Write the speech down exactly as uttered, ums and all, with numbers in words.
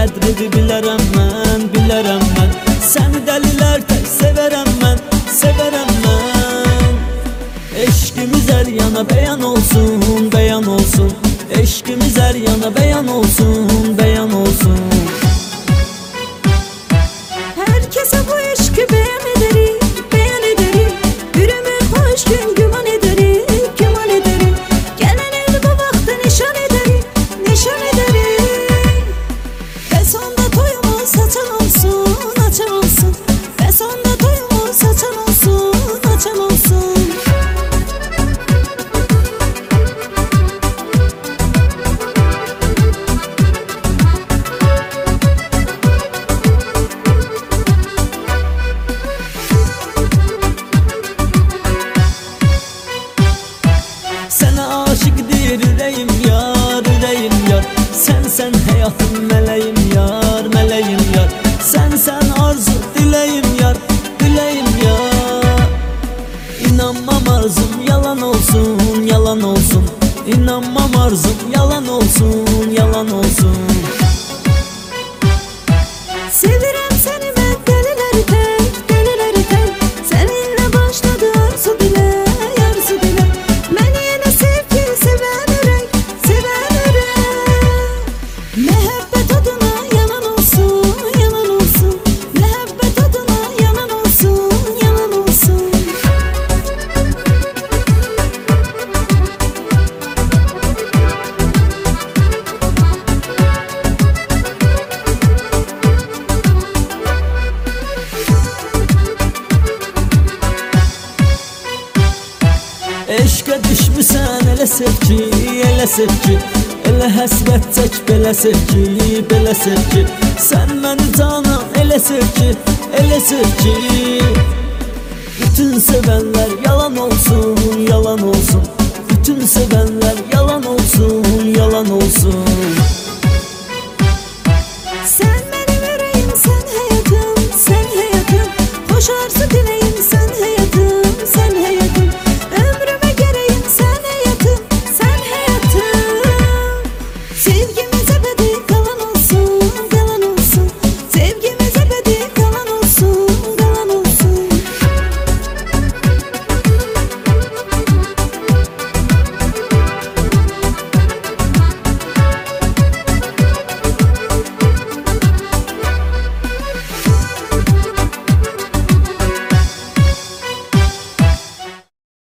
qədrini bilərəm mən, bilərəm mən. Səni dəlilər tək sevərəm mən, sevərəm mən. Eşqimiz hər yana bəyan olsun, bəyan olsun. Eşqimiz hər yana bəyan olsun, bəyan olsun. Herkese bu eşki beyan ederim, beyan ederim. Yürümü hoş gün güman ederim, güman ederim. Gelen el bu vakti nişan ederim, nişan ederim. Ve sonda toyumu saçan olsun, açan olsun. Ve sonda toyumu saçan olsun, açan olsun. Sənə aşıqdır ürəyim yar, ürəyim yar. Sən sən həyatım mələyim yar, mələyim yar. Sən sən arzu diləyim yar, diləyim yar. İnanmam arzum yalan olsun, yalan olsun. İnanmam arzum yalan olsun, yalan olsun. Sevirəm səni mən deliləri tək, deliləri tək. Səninlə başladı arzu dilə, arzu dilə. Məni yenə sev ki, sevən ürək, sevən ürək. Məhəbbət adına yalan olsun, yalan olsun. Məhəbbət adına yalan olsun, yalan olsun. Eşqə düşmüsən elə sev ki, elə sev ki. Elə həsrət çək belə sev ki, belə sev ki. Sən məni canan elə sev ki, elə sev ki. Bütün sevənlər yalan olsun, yalan olsun. Bütün sevənlər